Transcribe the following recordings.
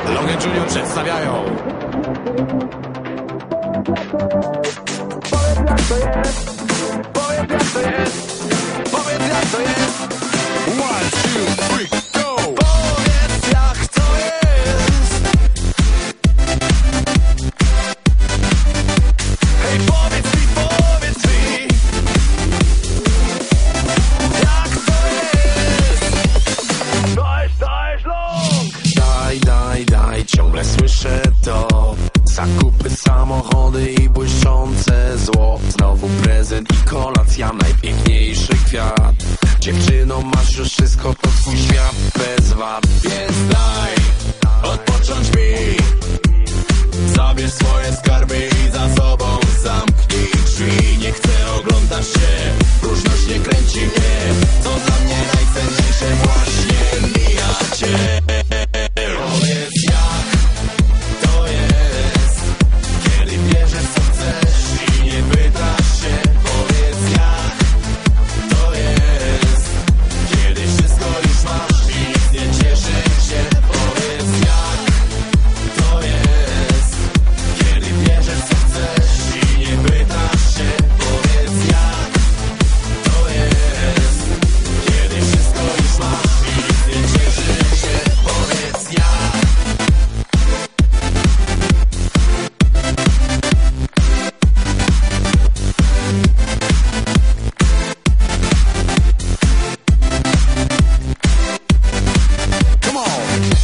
Logan Junior przedstawiają. Powiedz jak to jest, powiedz jak to jest, powiedz jak to jest. 1, 2, 3, go! Powiedz jak to jest. Hej, powiedz mi, jak to jest. Dajesz long. Daj, ciągle słyszę to. Zakupy, samochody i błyszczące zło. Znowu prezent i kolacja, najpiękniejszy kwiat. Dziewczyno, masz już wszystko, to twój świat bez wad. Więc daj odpocząć mi. Zabierz swoje skarby i za sobą zamknij drzwi. Nie chcę oglądać się, próżność nie kręci mnie. Co dla mnie najcenniejsze, właśnie mija cię. Powiedz jak to jest, kiedy bierzesz co chcesz i nie pytasz się. Powiedz jak to jest, kiedy wszystko już masz i nic nie cieszy się. Powiedz jak to jest, kiedy bierzesz co chcesz i nie pytasz się. Powiedz jak to jest, kiedy wszystko już masz i nic nie cieszy się. Powiedz jak. Come on.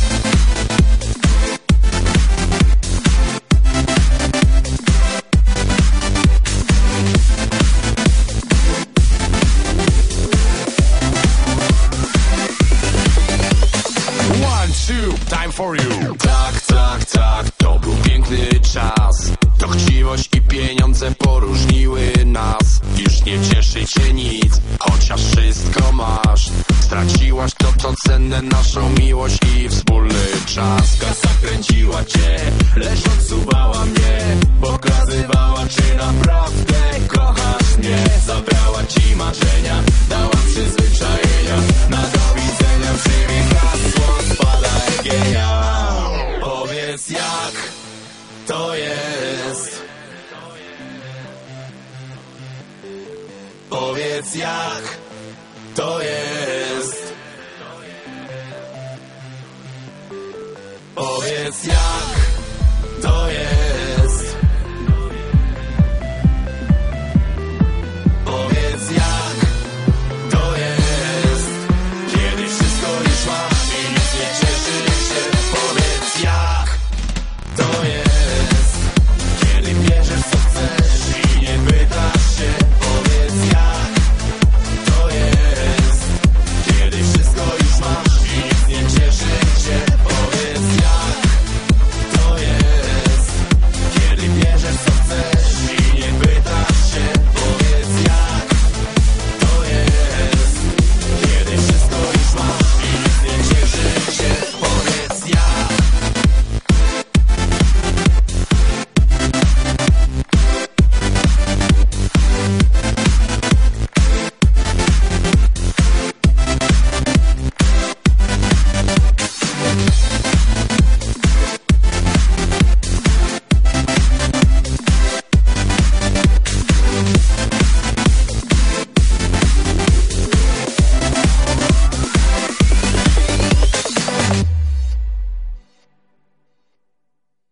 One, two, time for you. Tak, to był piękny czas. To chciwość i pieniądze poróżniły nas. Już nie cieszy cię nic, chociaż wszystko masz. Straciłaś to, co cenne, naszą miłość i wspólny czas. Kasa kręciła cię, lecz odsuwała mnie. Pokazywała, czy naprawdę kochasz mnie. Zabrała ci marzenia, dała przyzwyczajenia. Na do widzenia przyjmij hasło, spadaj geniał. Powiedz jak to jest. Powiedz jak to jest.